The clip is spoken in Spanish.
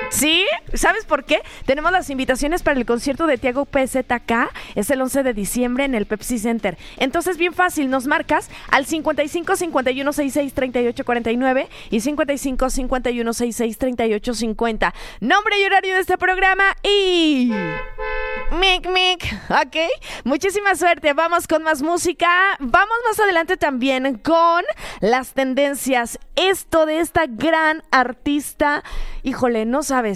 Sí, ¿sabes por qué? Tenemos las invitaciones para el concierto de Tiago PZK, es el 11 de diciembre en el Pepsi Center. Entonces, bien fácil, nos marcas al 55 51 66 38 49 y 55 51 66 38 50. Nombre y horario de este programa y... ok, muchísima suerte, vamos con más música, vamos más adelante también con las tendencias, esto de esta gran artista, híjole, no sabes,